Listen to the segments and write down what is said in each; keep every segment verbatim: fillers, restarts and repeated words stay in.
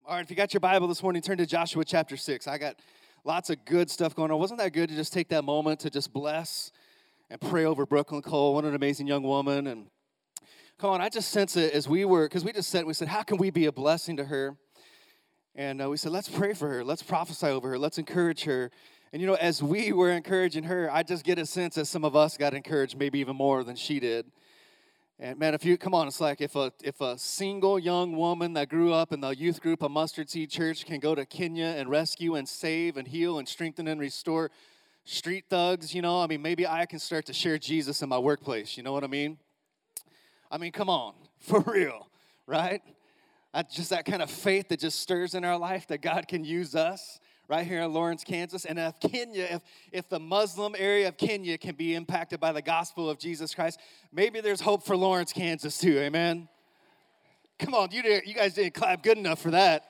All right, if you got your Bible this morning, turn to Joshua chapter six. I got lots of good stuff going on. Wasn't that good to just take that moment to just bless and pray over Brooklyn Cole? What an amazing young woman. And come on, I just sense it as we were, because we just said, we said, how can we be a blessing to her? And uh, we said, let's pray for her. Let's prophesy over her. Let's encourage her. And, you know, as we were encouraging her, I just get a sense that some of us got encouraged maybe even more than she did. And, man, if you, come on, it's like if a if a single young woman that grew up in the youth group of Mustard Seed Church can go to Kenya and rescue and save and heal and strengthen and restore street thugs, you know, I mean, maybe I can start to share Jesus in my workplace, you know what I mean? I mean, come on, for real, right? I, just that kind of faith that just stirs in our life that God can use us right here in Lawrence, Kansas. And if Kenya, if, if the Muslim area of Kenya can be impacted by the gospel of Jesus Christ, maybe there's hope for Lawrence, Kansas too, amen? Come on, you, did, you guys didn't clap good enough for that.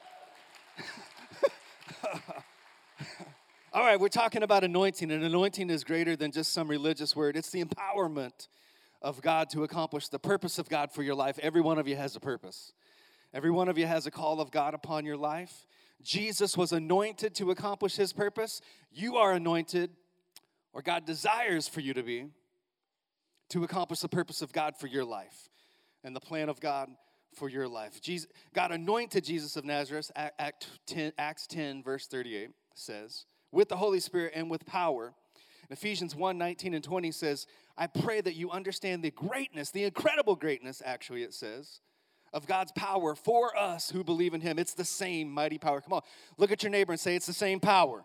All right, we're talking about anointing, and anointing is greater than just some religious word. It's the empowerment of God to accomplish the purpose of God for your life. Every one of you has a purpose. Every one of you has a call of God upon your life. Jesus was anointed to accomplish his purpose. You are anointed, or God desires for you to be, to accomplish the purpose of God for your life and the plan of God for your life. Jesus, God anointed Jesus of Nazareth, Act ten, Acts ten, verse thirty-eight says, with the Holy Spirit and with power. And Ephesians one, nineteen and twenty says, I pray that you understand the greatness, the incredible greatness, actually it says, of God's power for us who believe in him. It's the same mighty power. Come on, look at your neighbor and say, it's the same power.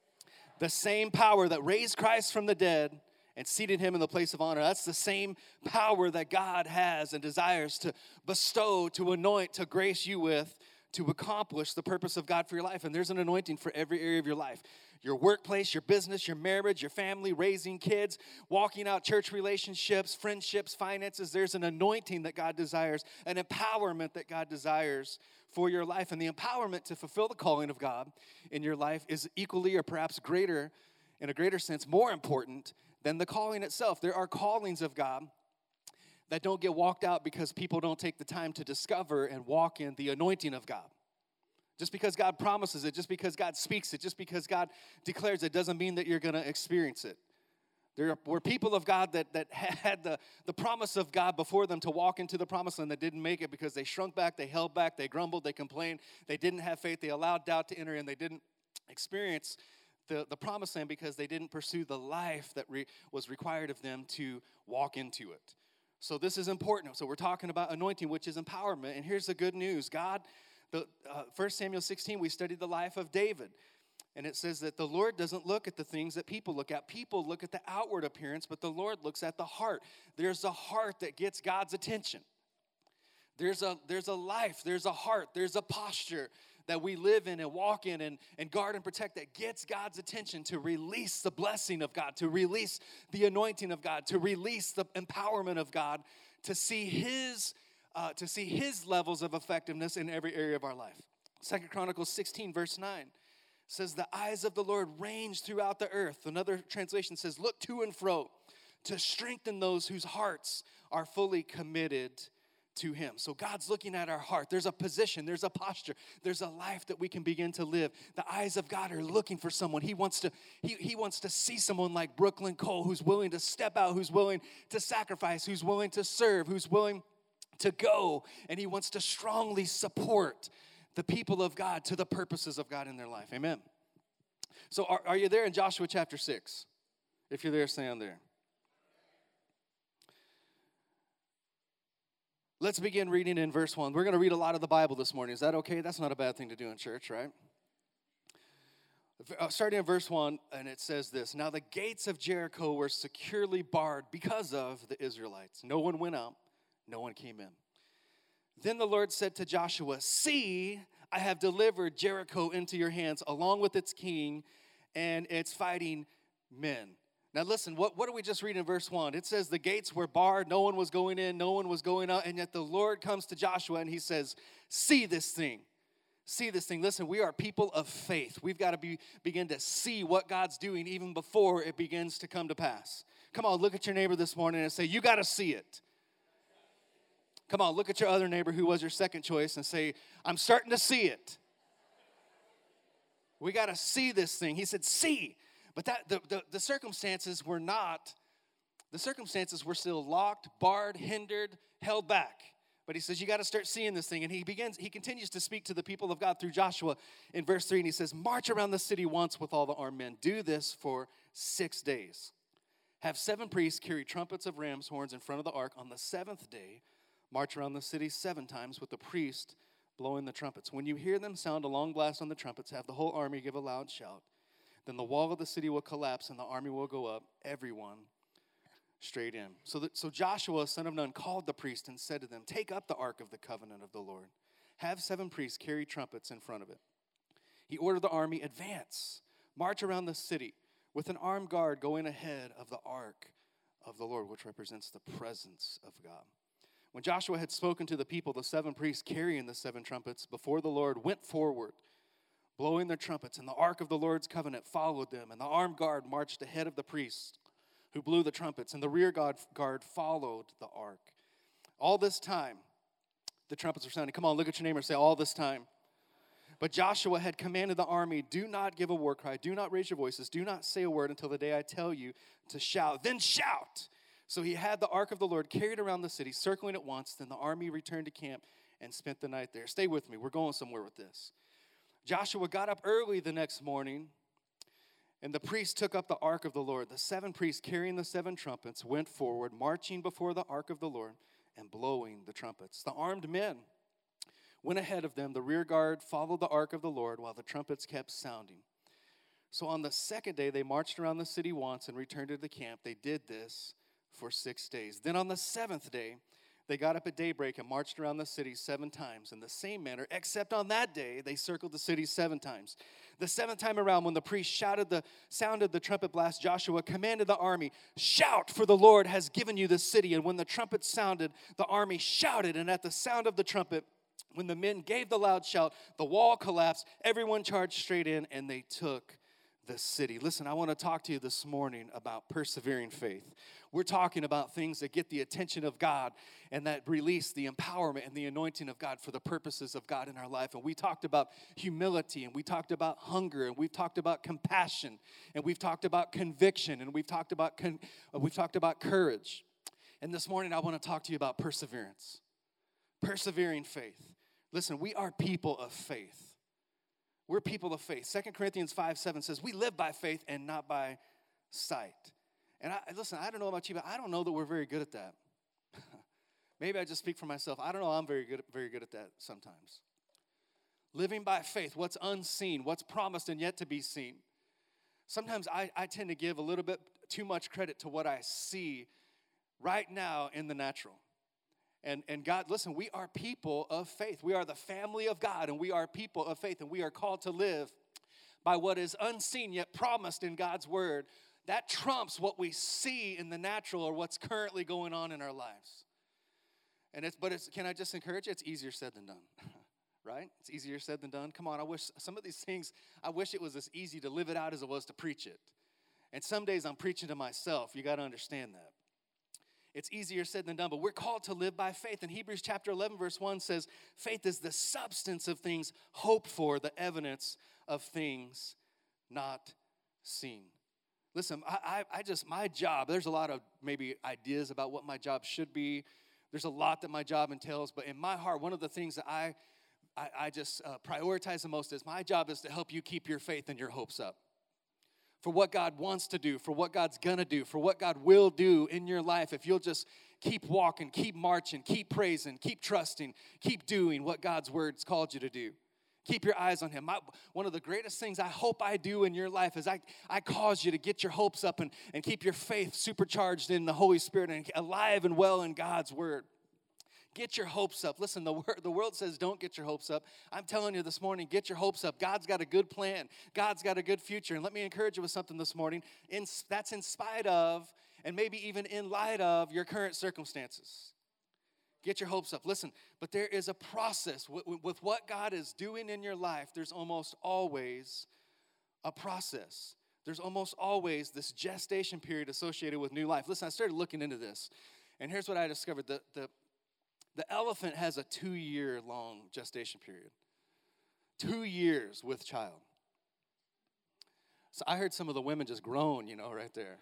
The same power that raised Christ from the dead and seated him in the place of honor. That's the same power that God has and desires to bestow, to anoint, to grace you with, to accomplish the purpose of God for your life. And there's an anointing for every area of your life. Your workplace, your business, your marriage, your family, raising kids, walking out church relationships, friendships, finances. There's an anointing that God desires, an empowerment that God desires for your life. And the empowerment to fulfill the calling of God in your life is equally or perhaps greater, in a greater sense, more important than the calling itself. There are callings of God that don't get walked out because people don't take the time to discover and walk in the anointing of God. Just because God promises it, just because God speaks it, just because God declares it, doesn't mean that you're going to experience it. There were people of God that, that had the, the promise of God before them to walk into the promised land that didn't make it because they shrunk back, they held back, they grumbled, they complained, they didn't have faith, they allowed doubt to enter in, they didn't experience the, the promised land because they didn't pursue the life that re, was required of them to walk into it. So this is important. So we're talking about anointing, which is empowerment. And here's the good news. God, the uh, First Samuel sixteen, we studied the life of David. And it says that the Lord doesn't look at the things that people look at. People look at the outward appearance, but the Lord looks at the heart. There's a heart that gets God's attention. There's a, there's a life, there's a heart, there's a posture that we live in and walk in and, and guard and protect that gets God's attention to release the blessing of God, to release the anointing of God, to release the empowerment of God, to see his uh, to see his levels of effectiveness in every area of our life. Second Chronicles sixteen, verse nine says, the eyes of the Lord range throughout the earth. Another translation says, look to and fro to strengthen those whose hearts are fully committed to him. So God's looking at our heart. There's a position, there's a posture, there's a life that we can begin to live. The eyes of God are looking for someone. He wants to he, he wants to see someone like Brooklyn Cole who's willing to step out, who's willing to sacrifice, who's willing to serve, who's willing to go, and he wants to strongly support the people of God to the purposes of God in their life. Amen. So are, are you there in Joshua chapter six? If you're there, stand there. Let's begin reading in verse one. We're going to read a lot of the Bible this morning. Is that okay? That's not a bad thing to do in church, right? Starting in verse one, and it says this. Now the gates of Jericho were securely barred because of the Israelites. No one went out, no one came in. Then the Lord said to Joshua, see, I have delivered Jericho into your hands, along with its king and its fighting men. Now listen, what, what do we just read in verse one? It says the gates were barred, no one was going in, no one was going out, and yet the Lord comes to Joshua and he says, see this thing. See this thing. Listen, we are people of faith. We've got to be begin to see what God's doing even before it begins to come to pass. Come on, look at your neighbor this morning and say, you got to see it. Come on, look at your other neighbor who was your second choice and say, I'm starting to see it. We got to see this thing. He said, see. But that the, the, the circumstances were not, the circumstances were still locked, barred, hindered, held back. But he says, you got to start seeing this thing. And he begins, he continues to speak to the people of God through Joshua in verse three. And he says, march around the city once with all the armed men. Do this for six days. Have seven priests carry trumpets of ram's horns in front of the ark. On the seventh day, march around the city seven times with the priest blowing the trumpets. When you hear them sound a long blast on the trumpets, have the whole army give a loud shout. Then the wall of the city will collapse and the army will go up, everyone straight in. So, that, so Joshua, son of Nun, called the priest and said to them, take up the ark of the covenant of the Lord. Have seven priests carry trumpets in front of it. He ordered the army, advance, march around the city with an armed guard going ahead of the ark of the Lord, which represents the presence of God. When Joshua had spoken to the people, the seven priests carrying the seven trumpets before the Lord went forward, blowing their trumpets, and the ark of the Lord's covenant followed them, and the armed guard marched ahead of the priests who blew the trumpets, and the rear guard, guard followed the ark. All this time, the trumpets were sounding. Come on, look at your neighbor and say, all this time. But Joshua had commanded the army, do not give a war cry, do not raise your voices, do not say a word until the day I tell you to shout. Then shout. So he had the ark of the Lord carried around the city, circling it once. Then the army returned to camp and spent the night there. Stay with me. We're going somewhere with this. Joshua got up early the next morning, and the priests took up the ark of the Lord. The seven priests carrying the seven trumpets went forward, marching before the ark of the Lord and blowing the trumpets. The armed men went ahead of them. The rear guard followed the ark of the Lord while the trumpets kept sounding. So on the second day, they marched around the city once and returned to the camp. They did this for six days. Then on the seventh day, they got up at daybreak and marched around the city seven times in the same manner, except on that day, they circled the city seven times. The seventh time around, when the priest shouted the, sounded the trumpet blast, Joshua commanded the army, shout, for the Lord has given you this city. And when the trumpet sounded, the army shouted, and at the sound of the trumpet, when the men gave the loud shout, the wall collapsed, everyone charged straight in, and they took the city. Listen, I want to talk to you this morning about persevering faith. We're talking about things that get the attention of God and that release the empowerment and the anointing of God for the purposes of God in our life. And we talked about humility, and we talked about hunger, and we've talked about compassion, and we've talked about conviction, and we've talked about con- we've talked about courage. And this morning I want to talk to you about perseverance. Persevering faith. Listen, we are people of faith. We're people of faith. Second Corinthians five seven says, we live by faith and not by sight. And I, listen, I don't know about you, but I don't know that we're very good at that. Maybe I just speak for myself. I don't know I'm very good, very good at that sometimes. Living by faith, what's unseen, what's promised and yet to be seen. Sometimes I, I tend to give a little bit too much credit to what I see right now in the natural. And, and God, listen, we are people of faith. We are the family of God, and we are people of faith, and we are called to live by what is unseen yet promised in God's word. That trumps what we see in the natural or what's currently going on in our lives. And it's, but it's, can I just encourage you? It's easier said than done, right? It's easier said than done. Come on, I wish some of these things, I wish it was as easy to live it out as it was to preach it. And some days I'm preaching to myself. You got to understand that. It's easier said than done, but we're called to live by faith. And Hebrews chapter eleven, verse one says, faith is the substance of things hoped for, the evidence of things not seen. Listen, I, I, I just, my job, there's a lot of maybe ideas about what my job should be. There's a lot that my job entails, but in my heart, one of the things that I, I, I just uh, prioritize the most is my job is to help you keep your faith and your hopes up. For what God wants to do, for what God's gonna do, for what God will do in your life if you'll just keep walking, keep marching, keep praising, keep trusting, keep doing what God's word's called you to do. Keep your eyes on him. My, one of the greatest things I hope I do in your life is I, I cause you to get your hopes up and, and keep your faith supercharged in the Holy Spirit and alive and well in God's word. Get your hopes up. Listen, the, word, the world says don't get your hopes up. I'm telling you this morning, get your hopes up. God's got a good plan. God's got a good future. And let me encourage you with something this morning. In, that's in spite of, and maybe even in light of, your current circumstances. Get your hopes up. Listen, but there is a process. With, with what God is doing in your life, there's almost always a process. There's almost always this gestation period associated with new life. Listen, I started looking into this, and here's what I discovered. The, the, the elephant has a two-year long gestation period. Two years with child. So I heard some of the women just groan, you know, right there.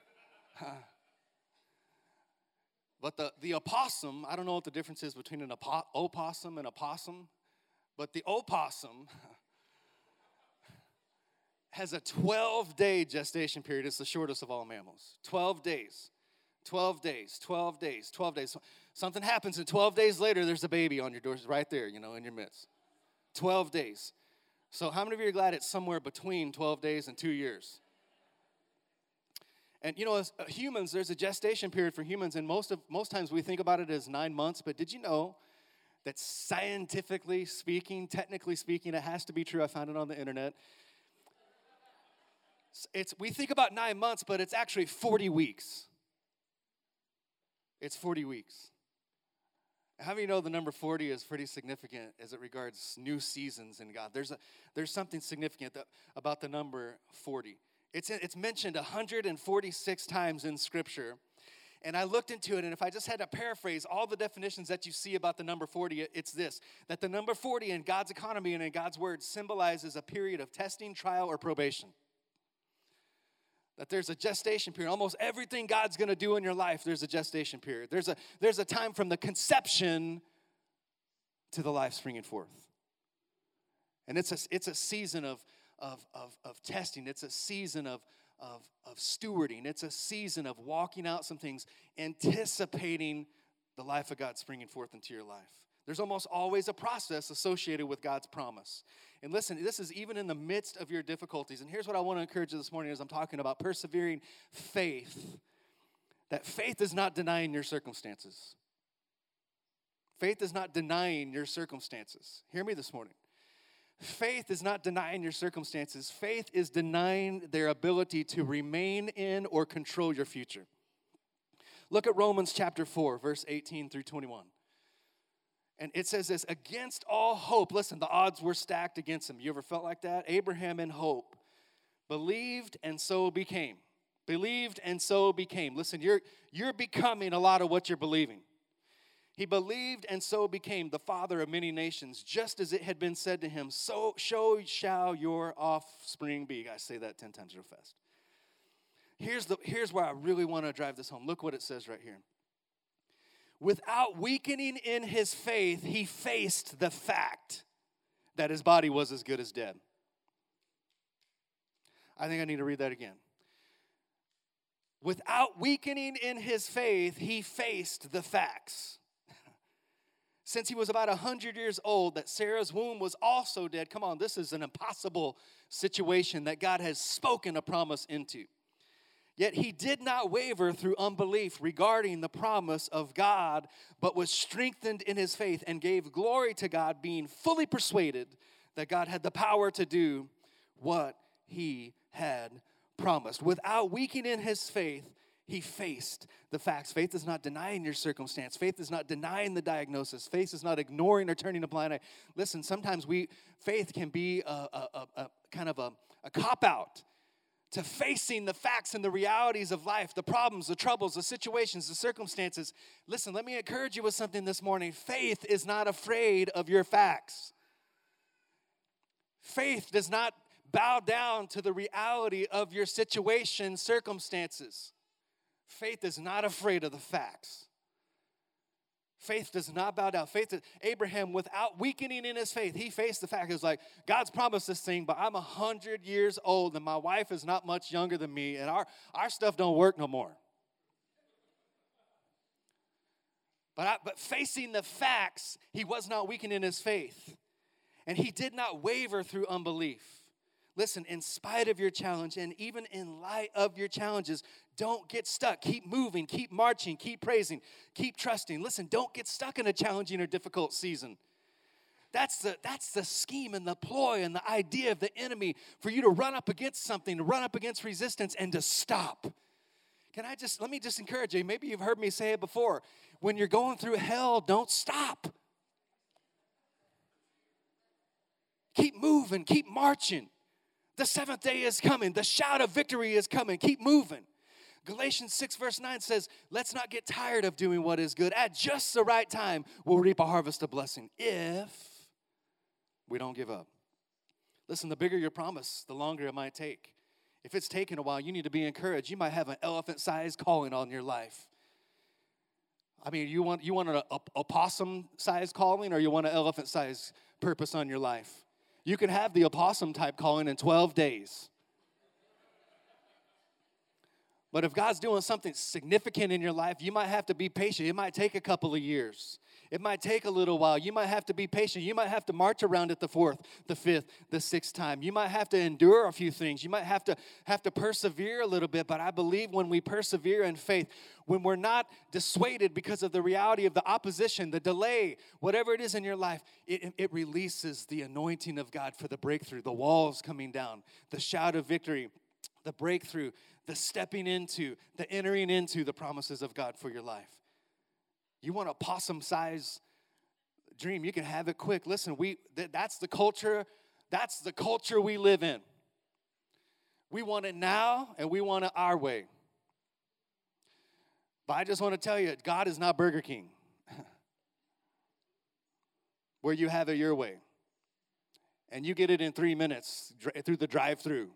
But the, the opossum, I don't know what the difference is between an opo- opossum and a possum, but the opossum has a twelve-day gestation period. It's the shortest of all mammals. twelve days. twelve days, twelve days, twelve days. Something happens, and twelve days later, there's a baby on your door, right there, you know, in your midst. twelve days. So how many of you are glad it's somewhere between twelve days and two years? And, you know, as humans, there's a gestation period for humans, and most of most times we think about it as nine months, but did you know that scientifically speaking, technically speaking, it has to be true. I found it on the internet. It's we think about nine months, but it's actually forty weeks. It's forty weeks. How many know the number forty is pretty significant as it regards new seasons in God? There's a there's something significant that, about the number forty. It's it's mentioned one hundred forty-six times in Scripture. And I looked into it, and if I just had to paraphrase all the definitions that you see about the number forty, it's this, that the number forty in God's economy and in God's word symbolizes a period of testing, trial, or probation. That there's a gestation period. Almost everything God's going to do in your life, there's a gestation period. There's a, there's a time from the conception to the life springing forth. And it's a, it's a season of, of, of, of testing. It's a season of, of, of stewarding. It's a season of walking out some things, anticipating the life of God springing forth into your life. There's almost always a process associated with God's promise. And listen, this is even in the midst of your difficulties. And here's what I want to encourage you this morning as I'm talking about persevering faith. That faith is not denying your circumstances. Faith is not denying your circumstances. Hear me this morning. Faith is not denying your circumstances. Faith is denying their ability to remain in or control your future. Look at Romans chapter four, verse eighteen through twenty-one. And it says this, against all hope. Listen, the odds were stacked against him. You ever felt like that? Abraham in hope believed and so became. Believed and so became. Listen, you're, you're becoming a lot of what you're believing. He believed and so became the father of many nations, just as it had been said to him, so, so shall your offspring be. You guys say that ten times real fast. Here's, the, here's where I really want to drive this home. Look what it says right here. Without weakening in his faith, he faced the fact that his body was as good as dead. I think I need to read that again. Without weakening in his faith, he faced the facts. Since he was about one hundred years old, that Sarah's womb was also dead. Come on, this is an impossible situation that God has spoken a promise into. Yet he did not waver through unbelief regarding the promise of God, but was strengthened in his faith and gave glory to God, being fully persuaded that God had the power to do what he had promised. Without weakening in his faith, he faced the facts. Faith is not denying your circumstance. Faith is not denying the diagnosis. Faith is not ignoring or turning a blind eye. Listen, sometimes we faith can be a, a, a, a kind of a, a cop-out to facing the facts and the realities of life, the problems, the troubles, the situations, the circumstances. Listen, let me encourage you with something this morning. Faith is not afraid of your facts. Faith does not bow down to the reality of your situation, circumstances. Faith is not afraid of the facts. Faith does not bow down. Faith, Abraham, without weakening in his faith, he faced the fact. It was like, God's promised this thing, but I'm one hundred years old, and my wife is not much younger than me, and our, our stuff don't work no more. But, I, but facing the facts, he was not weakening in his faith. And he did not waver through unbelief. Listen, in spite of your challenge and even in light of your challenges, don't get stuck. Keep moving, keep marching, keep praising, keep trusting. Listen, don't get stuck in a challenging or difficult season. That's the, that's the scheme and the ploy and the idea of the enemy for you to run up against something, to run up against resistance and to stop. Can I just, let me just encourage you. Maybe you've heard me say it before. When you're going through hell, don't stop. Keep moving, keep marching. The seventh day is coming. The shout of victory is coming. Keep moving. Galatians six verse nine says, let's not get tired of doing what is good. At just the right time, we'll reap a harvest of blessing if we don't give up. Listen, the bigger your promise, the longer it might take. If it's taken a while, you need to be encouraged. You might have an elephant-sized calling on your life. I mean, you want you want a, a, a possum-sized calling, or you want an elephant-sized purpose on your life? You can have the opossum-type calling in twelve days. But if God's doing something significant in your life, you might have to be patient. It might take a couple of years. It might take a little while. You might have to be patient. You might have to march around it the fourth, the fifth, the sixth time. You might have to endure a few things. You might have to have to persevere a little bit. But I believe when we persevere in faith, when we're not dissuaded because of the reality of the opposition, the delay, whatever it is in your life, it, it releases the anointing of God for the breakthrough, the walls coming down, the shout of victory, the breakthrough, the stepping into, the entering into the promises of God for your life. You want a possum-sized dream, you can have it quick. Listen, we th- that's the culture, that's the culture we live in. We want it now, and we want it our way. But I just want to tell you, God is not Burger King, where you have it your way. And you get it in three minutes dr- through the drive-thru.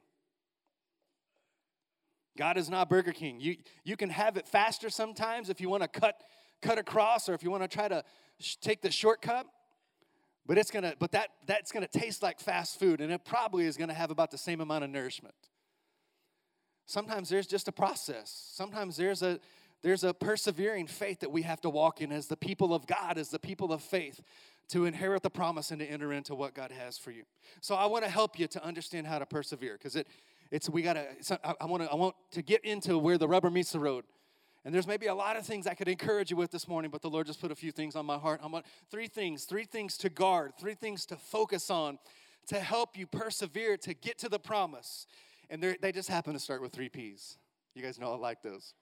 God is not Burger King. You, you can have it faster sometimes if you want to cut cut across, or if you want to try to sh- take the shortcut. But it's gonna, but that that's gonna taste like fast food, and it probably is gonna have about the same amount of nourishment. Sometimes there's just a process. Sometimes there's a there's a persevering faith that we have to walk in as the people of God, as the people of faith, to inherit the promise and to enter into what God has for you. So I want to help you to understand how to persevere, because it it's we gotta. It's, I, I want to I want to get into where the rubber meets the road. And there's maybe a lot of things I could encourage you with this morning, but the Lord just put a few things on my heart. I want three things, three things to guard, three things to focus on to help you persevere to get to the promise. And they just happen to start with three P's. You guys know I like those.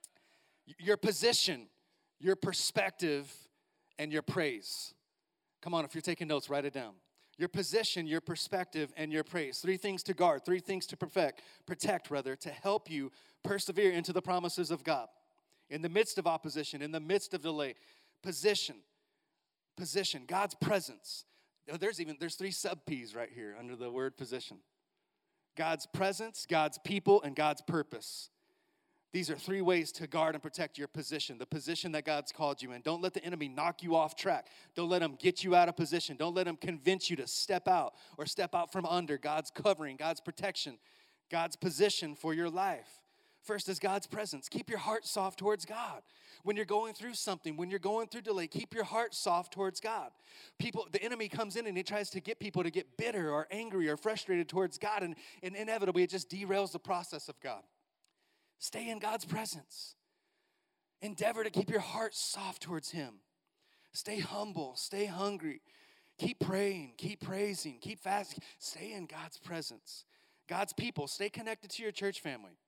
Your position, your perspective, and your praise. Come on, if you're taking notes, write it down. Your position, your perspective, and your praise. Three things to guard, three things to perfect, protect rather, to help you persevere into the promises of God. In the midst of opposition, in the midst of delay, position, position, God's presence. There's even, there's three sub-P's right here under the word position. God's presence, God's people, and God's purpose. These are three ways to guard and protect your position, the position that God's called you in. Don't let the enemy knock you off track. Don't let him get you out of position. Don't let him convince you to step out or step out from under God's covering, God's protection, God's position for your life. First is God's presence. Keep your heart soft towards God. When you're going through something, when you're going through delay, keep your heart soft towards God. People, the enemy comes in and he tries to get people to get bitter or angry or frustrated towards God, and, and inevitably it just derails the process of God. Stay in God's presence. Endeavor to keep your heart soft towards him. Stay humble. Stay hungry. Keep praying. Keep praising. Keep fasting. Stay in God's presence. God's people. Stay connected to your church family.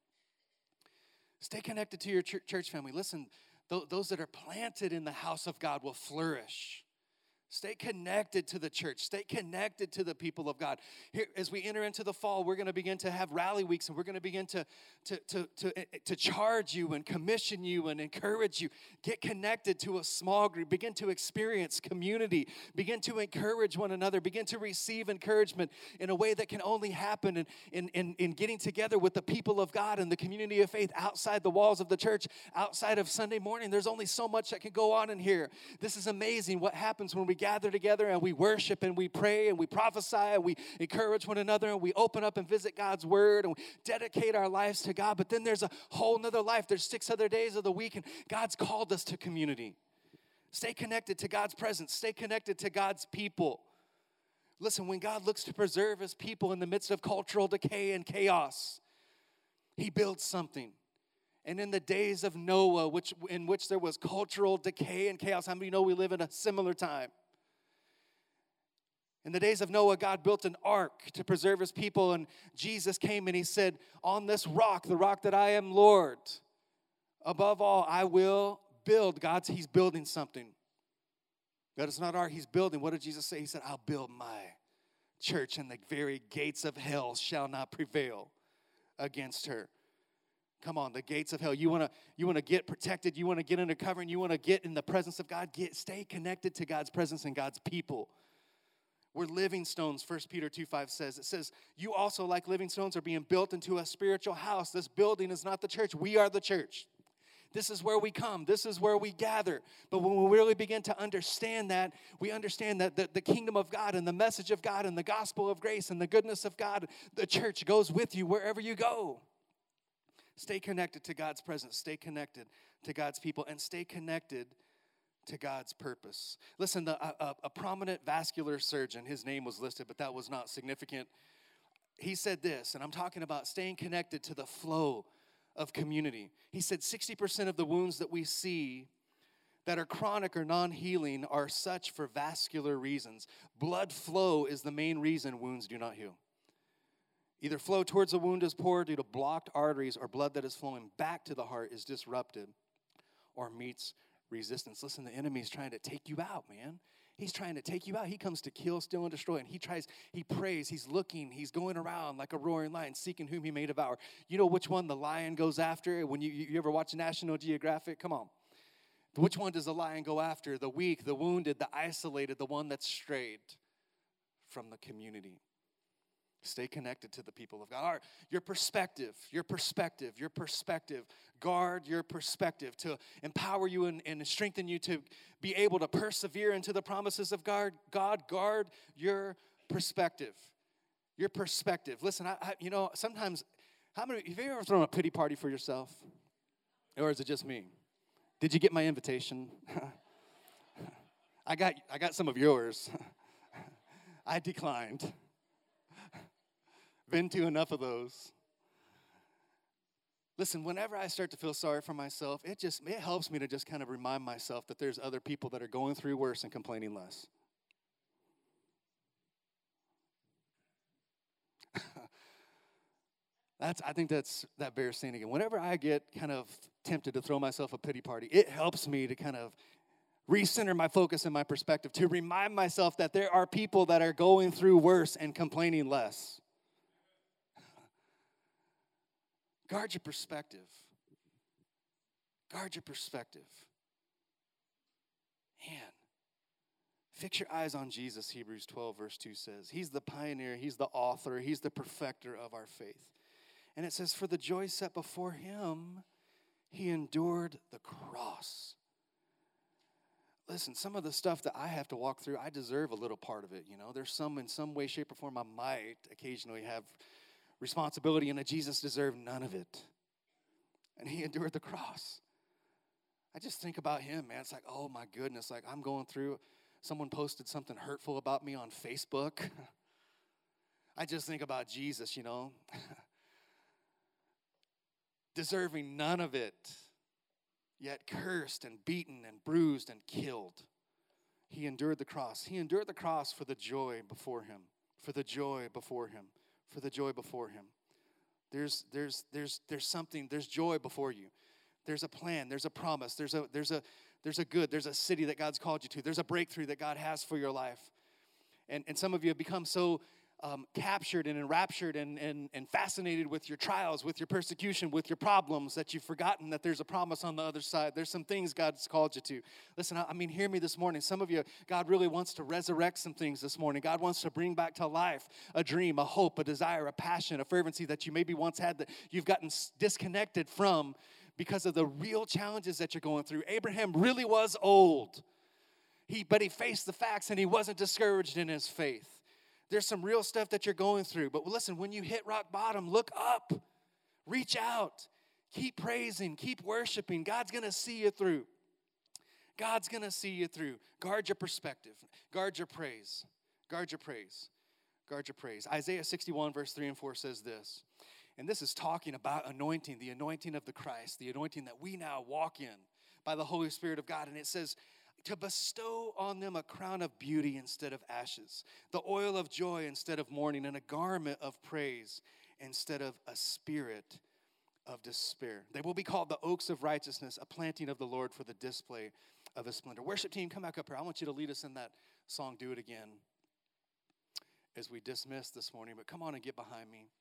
Stay connected to your ch- church family. Listen, th- those that are planted in the house of God will flourish. Stay connected to the church. Stay connected to the people of God. Here, as we enter into the fall, we're going to begin to have rally weeks, and we're going to begin to, to, to, to, to charge you and commission you and encourage you. Get connected to a small group. Begin to experience community. Begin to encourage one another. Begin to receive encouragement in a way that can only happen in, in, in, in getting together with the people of God and the community of faith outside the walls of the church, outside of Sunday morning. There's only so much that can go on in here. This is amazing what happens when we gather together and we worship and we pray and we prophesy and we encourage one another and we open up and visit God's word and we dedicate our lives to God. But then there's a whole nother life. There's six other days of the week, and God's called us to community. Stay connected to God's presence. Stay connected to God's people. Listen, when God looks to preserve his people in the midst of cultural decay and chaos, he builds something. And in the days of Noah, which in which there was cultural decay and chaos, how many of you know we live in a similar time? In the days of Noah, God built an ark to preserve his people, and Jesus came and he said, on this rock, the rock that I am Lord, above all, I will build. God's, he's building something. But it's not art, he's building. What did Jesus say? He said, I'll build my church, and the very gates of hell shall not prevail against her. Come on, the gates of hell. You want to you want to get protected. You want to get under covering. You want to get in the presence of God. Get, stay connected to God's presence and God's people. We're living stones, First Peter two five says. It says, you also, like living stones, are being built into a spiritual house. This building is not the church. We are the church. This is where we come. This is where we gather. But when we really begin to understand that, we understand that the, the kingdom of God and the message of God and the gospel of grace and the goodness of God, the church goes with you wherever you go. Stay connected to God's presence. Stay connected to God's people. And stay connected to God's purpose. Listen, the, a, a prominent vascular surgeon, his name was listed, but that was not significant. He said this, and I'm talking about staying connected to the flow of community. He said sixty percent of the wounds that we see that are chronic or non-healing are such for vascular reasons. Blood flow is the main reason wounds do not heal. Either flow towards the wound is poor due to blocked arteries, or blood that is flowing back to the heart is disrupted or meets resistance. Listen, the enemy is trying to take you out, man. He's trying to take you out. He comes to kill, steal, and destroy. And he tries, he prays, he's looking, he's going around like a roaring lion, seeking whom he may devour. You know which one the lion goes after? When you, you ever watch National Geographic? Come on. Which one does the lion go after? The weak, the wounded, the isolated, the one that's strayed from the community. Stay connected to the people of God. All right, your perspective, your perspective, your perspective. Guard your perspective to empower you and, and strengthen you to be able to persevere into the promises of God. God, guard your perspective. Your perspective. Listen, I, I, you know, sometimes, how many, have you ever thrown a pity party for yourself? Or is it just me? Did you get my invitation? I got, I got some of yours. I declined. Been to enough of those. Listen, whenever I start to feel sorry for myself, it just it helps me to just kind of remind myself that there's other people that are going through worse and complaining less. That's I think that's that bears saying again. Whenever I get kind of tempted to throw myself a pity party, it helps me to kind of recenter my focus and my perspective, to remind myself that there are people that are going through worse and complaining less. Guard your perspective. Guard your perspective. Man, fix your eyes on Jesus, Hebrews twelve, verse two says. He's the pioneer, he's the author, he's the perfecter of our faith. And it says, for the joy set before him, he endured the cross. Listen, some of the stuff that I have to walk through, I deserve a little part of it, you know. There's some, in some way, shape, or form, I might occasionally have responsibility, and Jesus deserved none of it. And he endured the cross. I just think about him, man. It's like, oh my goodness, like I'm going through, someone posted something hurtful about me on Facebook. I just think about Jesus, you know, deserving none of it, yet cursed and beaten and bruised and killed. He endured the cross. He endured the cross for the joy before him, for the joy before him. For the joy before him. There's there's there's there's something, there's joy before you. There's a plan, there's a promise, there's a there's a there's a good, there's a city that God's called you to. There's a breakthrough that God has for your life. And and some of you have become so um, captured and enraptured and, and, and fascinated with your trials, with your persecution, with your problems, that you've forgotten that there's a promise on the other side. There's some things God's called you to. Listen, I, I mean, hear me this morning. Some of you, God really wants to resurrect some things this morning. God wants to bring back to life a dream, a hope, a desire, a passion, a fervency that you maybe once had that you've gotten disconnected from because of the real challenges that you're going through. Abraham really was old, he but he faced the facts and he wasn't discouraged in his faith. There's some real stuff that you're going through. But listen, when you hit rock bottom, look up. Reach out. Keep praising. Keep worshiping. God's going to see you through. God's going to see you through. Guard your perspective. Guard your praise. Guard your praise. Guard your praise. Isaiah sixty-one, verse three and four says this. And this is talking about anointing, the anointing of the Christ, the anointing that we now walk in by the Holy Spirit of God. And it says, to bestow on them a crown of beauty instead of ashes, the oil of joy instead of mourning, and a garment of praise instead of a spirit of despair. They will be called the oaks of righteousness, a planting of the Lord for the display of his splendor. Worship team, come back up here. I want you to lead us in that song, Do It Again, as we dismiss this morning. But come on and get behind me.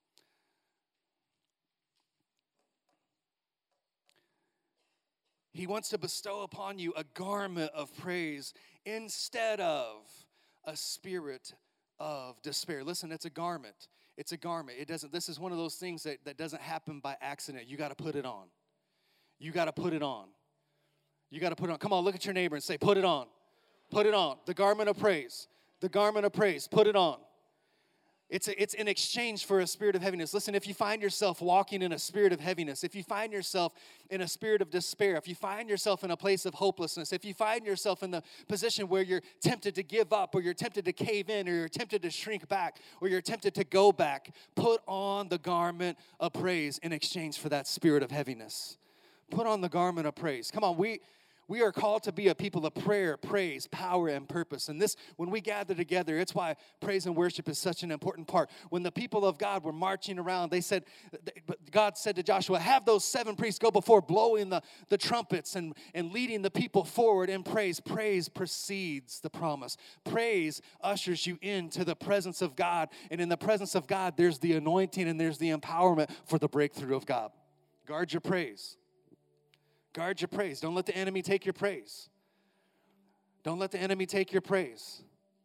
He wants to bestow upon you a garment of praise instead of a spirit of despair. Listen, it's a garment. It's a garment. It doesn't, this is one of those things that, that doesn't happen by accident. You got to put it on. You got to put it on. You got to put it on. Come on, look at your neighbor and say, put it on. Put it on. The garment of praise. The garment of praise. Put it on. It's, a, it's in exchange for a spirit of heaviness. Listen, if you find yourself walking in a spirit of heaviness, if you find yourself in a spirit of despair, if you find yourself in a place of hopelessness, if you find yourself in the position where you're tempted to give up, or you're tempted to cave in, or you're tempted to shrink back, or you're tempted to go back, put on the garment of praise in exchange for that spirit of heaviness. Put on the garment of praise. Come on, we... We are called to be a people of prayer, praise, power, and purpose. And this, when we gather together, it's why praise and worship is such an important part. When the people of God were marching around, they said, God said to Joshua, have those seven priests go before, blowing the, the trumpets and, and leading the people forward in praise. Praise precedes the promise. Praise ushers you into the presence of God. And in the presence of God, there's the anointing and there's the empowerment for the breakthrough of God. Guard your praise. Guard your praise. Don't let the enemy take your praise. Don't let the enemy take your praise.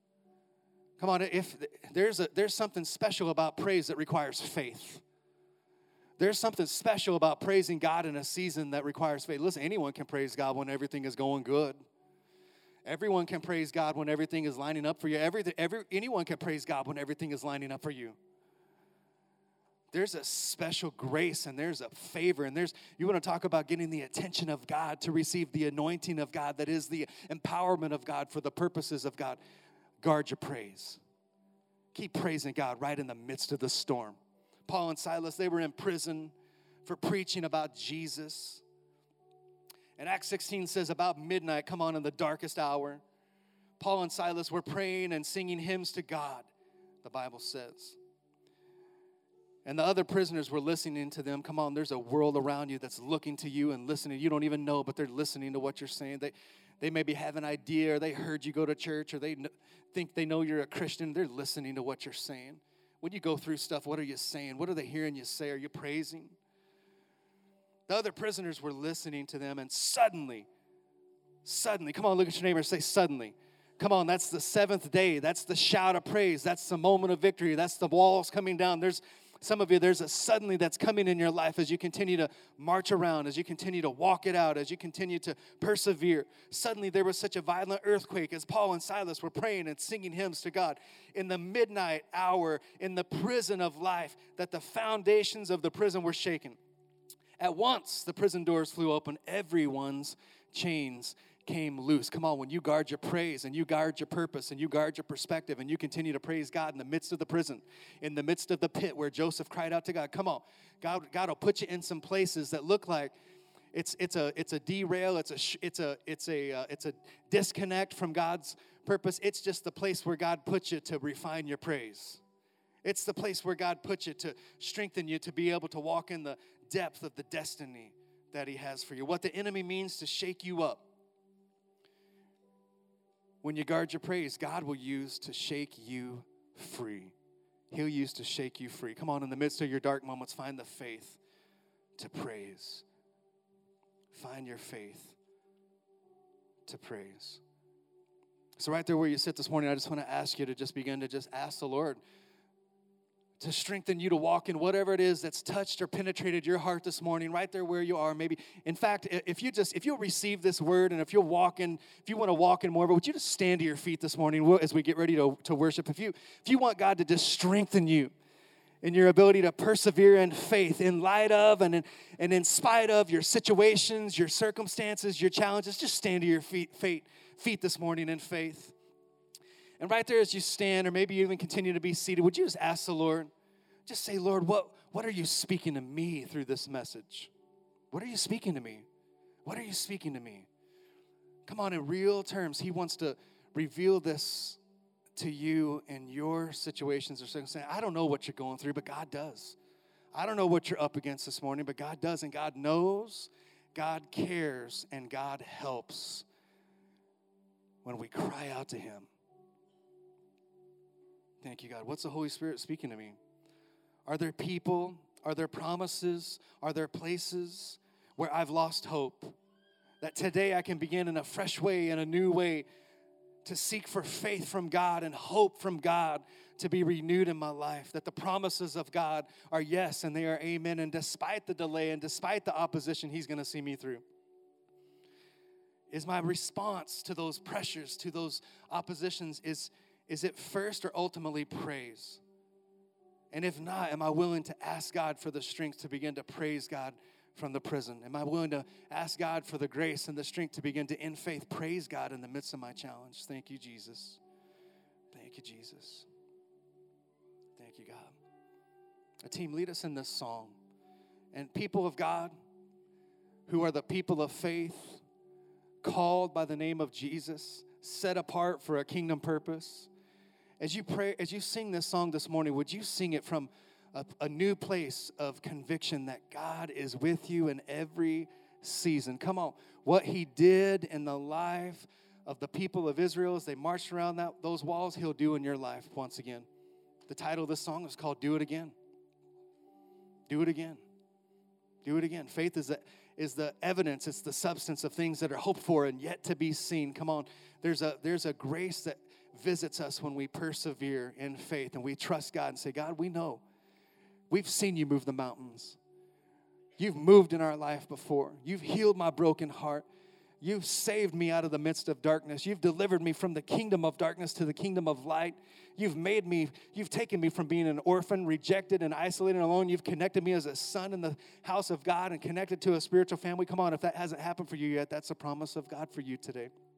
Come on, if there's a, there's something special about praise that requires faith. There's something special about praising God in a season that requires faith. Listen, anyone can praise God when everything is going good. Everyone can praise God when everything is lining up for you. Every, every, anyone can praise God when everything is lining up for you. There's a special grace and there's a favor and there's, you want to talk about getting the attention of God to receive the anointing of God that is the empowerment of God for the purposes of God. Guard your praise. Keep praising God right in the midst of the storm. Paul and Silas, they were in prison for preaching about Jesus. And Acts sixteen says about midnight, come on, in the darkest hour, Paul and Silas were praying and singing hymns to God, the Bible says. And the other prisoners were listening to them. Come on, there's a world around you that's looking to you and listening. You don't even know, but they're listening to what you're saying. They, they maybe have an idea, or they heard you go to church, or they kn- think they know you're a Christian. They're listening to what you're saying. When you go through stuff, what are you saying? What are they hearing you say? Are you praising? The other prisoners were listening to them, and suddenly, suddenly, come on, look at your neighbor and say, suddenly. Come on, that's the seventh day. That's the shout of praise. That's the moment of victory. That's the walls coming down. There's Some of you, there's a suddenly that's coming in your life as you continue to march around, as you continue to walk it out, as you continue to persevere. Suddenly there was such a violent earthquake as Paul and Silas were praying and singing hymns to God in the midnight hour in the prison of life that the foundations of the prison were shaken. At once, the prison doors flew open. Everyone's chains came loose. Come on, when you guard your praise and you guard your purpose and you guard your perspective and you continue to praise God in the midst of the prison, in the midst of the pit where Joseph cried out to God, come on, God, God will put you in some places that look like it's it's a it's a derail, it's a it's a it's a uh, it's a disconnect from God's purpose. It's just the place where God puts you to refine your praise. It's the place where God puts you to strengthen you to be able to walk in the depth of the destiny that He has for you. What the enemy means to shake you up. When you guard your praise, God will use to shake you free. He'll use to shake you free. Come on, in the midst of your dark moments, find the faith to praise. Find your faith to praise. So right there where you sit this morning, I just want to ask you to just begin to just ask the Lord to strengthen you to walk in whatever it is that's touched or penetrated your heart this morning, right there where you are. Maybe, in fact, if you just, if you'll receive this word and if you'll walk in, if you want to walk in more, but would you just stand to your feet this morning as we get ready to, to worship? If you, if you want God to just strengthen you in your ability to persevere in faith in light of and in, and in spite of your situations, your circumstances, your challenges, just stand to your feet, feet, feet this morning in faith. And right there as you stand, or maybe you even continue to be seated, would you just ask the Lord, just say, Lord, what, what are you speaking to me through this message? What are you speaking to me? What are you speaking to me? Come on, in real terms, He wants to reveal this to you in your situations or circumstances. I don't know what you're going through, but God does. I don't know what you're up against this morning, but God does, and God knows, God cares, and God helps when we cry out to Him. Thank you, God. What's the Holy Spirit speaking to me? Are there people, are there promises, are there places where I've lost hope? That today I can begin in a fresh way, in a new way, to seek for faith from God and hope from God to be renewed in my life, that the promises of God are yes and they are amen, and despite the delay and despite the opposition, He's going to see me through? Is my response to those pressures, to those oppositions, is, is it first or ultimately praise? And if not, am I willing to ask God for the strength to begin to praise God from the prison? Am I willing to ask God for the grace and the strength to begin to, in faith, praise God in the midst of my challenge? Thank you, Jesus. Thank you, Jesus. Thank you, God. A team, lead us in this song. And people of God, who are the people of faith, called by the name of Jesus, set apart for a kingdom purpose. As you pray, as you sing this song this morning, would you sing it from a, a new place of conviction that God is with you in every season? Come on. What He did in the life of the people of Israel as they marched around that, those walls, He'll do in your life once again. The title of this song is called Do It Again. Do it again. Do it again. Faith is the, is the evidence. It's the substance of things that are hoped for and yet to be seen. Come on. There's a, there's a grace that visits us when we persevere in faith and we trust God and say, God, we know. We've seen you move the mountains. You've moved in our life before. You've healed my broken heart. You've saved me out of the midst of darkness. You've delivered me from the kingdom of darkness to the kingdom of light. You've made me, you've taken me from being an orphan, rejected and isolated and alone. You've connected me as a son in the house of God and connected to a spiritual family. Come on, if that hasn't happened for you yet, that's a promise of God for you today.